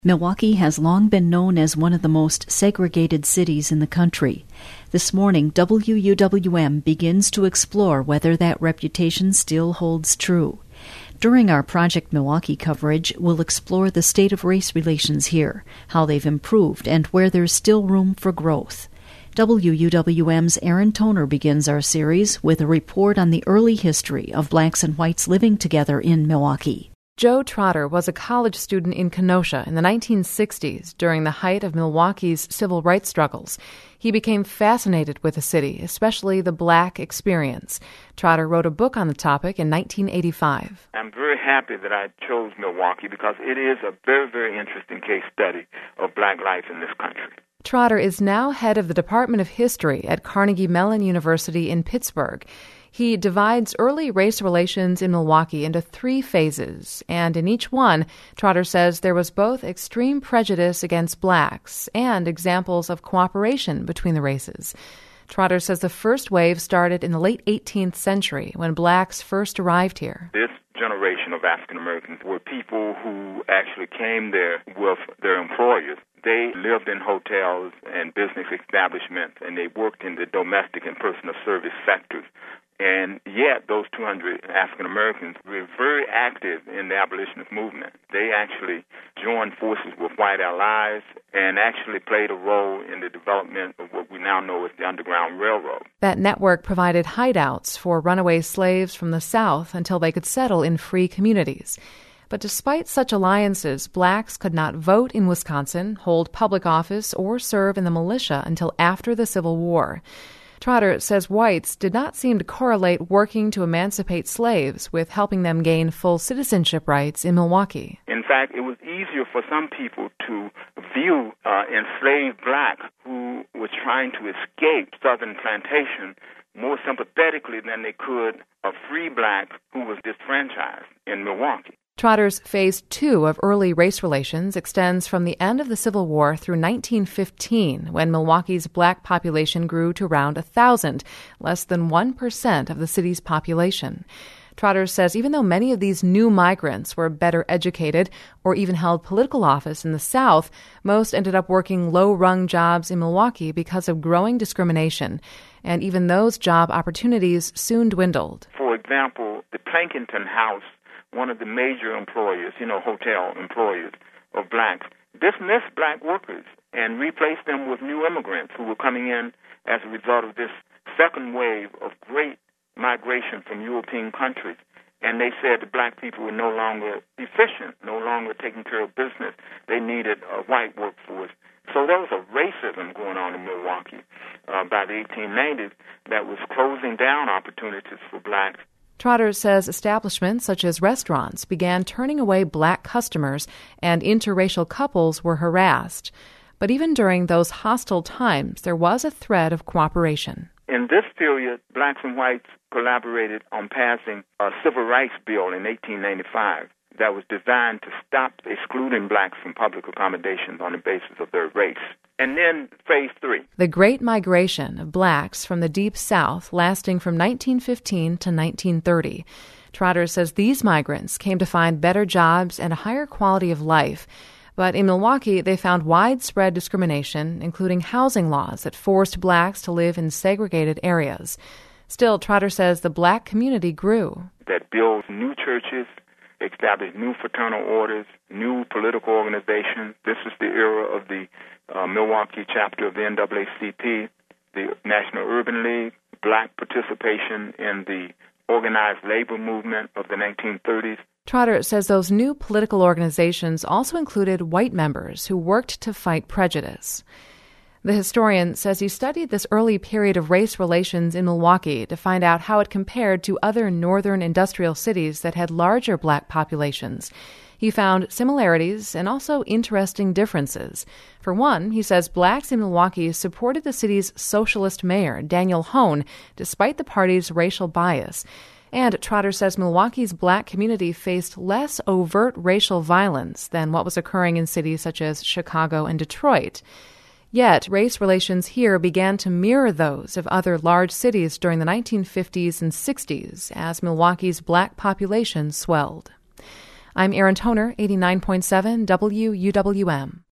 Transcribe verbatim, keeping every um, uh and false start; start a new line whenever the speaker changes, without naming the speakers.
Milwaukee has long been known as one of the most segregated cities in the country. This morning, W U W M begins to explore whether that reputation still holds true. During our Project Milwaukee coverage, we'll explore the state of race relations here, how they've improved, and where there's still room for growth. W U W M's Aaron Toner begins our series with a report on the early history of blacks and whites living together in Milwaukee.
Joe Trotter was a college student in Kenosha in the nineteen sixties during the height of Milwaukee's civil rights struggles. He became fascinated with the city, especially the black experience. Trotter wrote a book on the topic in nineteen eighty-five.
I'm very happy that I chose Milwaukee because it is a very, very interesting case study of black life in this country.
Trotter is now head of the Department of History at Carnegie Mellon University in Pittsburgh. He divides early race relations in Milwaukee into three phases, and in each one, Trotter says there was both extreme prejudice against blacks and examples of cooperation between the races. Trotter says the first wave started in the late eighteenth century when blacks first arrived here.
This generation of African Americans were people who actually came there with their employers. They lived in hotels and business establishments, and they worked in the domestic and personal service sectors. And yet, those two hundred African Americans were very active in the abolitionist movement. They actually joined forces with white allies and actually played a role in the development of what we now know as the Underground Railroad.
That network provided hideouts for runaway slaves from the South until they could settle in free communities. But despite such alliances, blacks could not vote in Wisconsin, hold public office, or serve in the militia until after the Civil War. Trotter says whites did not seem to correlate working to emancipate slaves with helping them gain full citizenship rights in Milwaukee.
In fact, it was easier for some people to view uh, enslaved black who was trying to escape Southern plantation more sympathetically than they could a free black who was disfranchised in Milwaukee.
Trotter's phase two of early race relations extends from the end of the Civil War through nineteen fifteen, when Milwaukee's black population grew to around one thousand, less than one percent of the city's population. Trotter says even though many of these new migrants were better educated or even held political office in the South, most ended up working low-rung jobs in Milwaukee because of growing discrimination. And even those job opportunities soon dwindled.
For example, the Plankinton House, one of the major employers, you know, hotel employers of blacks, dismissed black workers and replaced them with new immigrants who were coming in as a result of this second wave of great migration from European countries. And they said the black people were no longer efficient, no longer taking care of business. They needed a white workforce. So there was a racism going on in Milwaukee uh, by the eighteen nineties that was closing down opportunities for blacks.
Trotter says establishments such as restaurants began turning away black customers and interracial couples were harassed. But even during those hostile times, there was a thread of cooperation.
In this period, blacks and whites collaborated on passing a civil rights bill in eighteen ninety-five that was designed to stop excluding blacks from public accommodations on the basis of their race. And then phase three.
The Great Migration of blacks from the Deep South lasting from nineteen fifteen to nineteen thirty. Trotter says these migrants came to find better jobs and a higher quality of life. But in Milwaukee, they found widespread discrimination, including housing laws that forced blacks to live in segregated areas. Still, Trotter says the black community grew.
That built new churches, established new fraternal orders, new political organizations. This is the era of the uh, Milwaukee chapter of the N double A C P, the National Urban League, black participation in the organized labor movement of the nineteen thirties.
Trotter says those new political organizations also included white members who worked to fight prejudice. The historian says he studied this early period of race relations in Milwaukee to find out how it compared to other northern industrial cities that had larger black populations. He found similarities and also interesting differences. For one, he says blacks in Milwaukee supported the city's socialist mayor, Daniel Hone, despite the party's racial bias. And Trotter says Milwaukee's black community faced less overt racial violence than what was occurring in cities such as Chicago and Detroit. Yet, race relations here began to mirror those of other large cities during the nineteen fifties and sixties as Milwaukee's black population swelled. I'm Erin Toner, eighty-nine point seven W U W M.